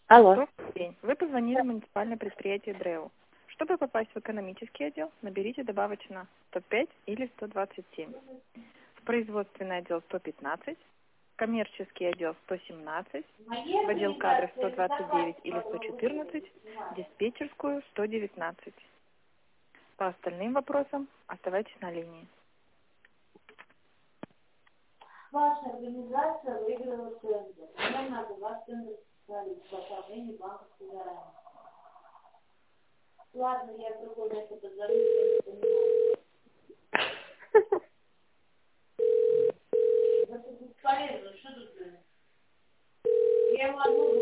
Алло. Добрый день. Вы позвонили в муниципальное предприятие ДРЭУ. Чтобы попасть в экономический отдел, наберите добавочно 105 или 127. В производственный отдел 115, в коммерческий отдел 117, в отдел кадров 129 или 114, в диспетчерскую 119. По остальным вопросам оставайтесь на линии. Ваша организация выиграла тендер. Мне надо ваш тендер ставить по оформлению банковской гарантии. Ладно, я в другой раз позвоню, я не понимаю. Это бесполезно, что тут? Я могу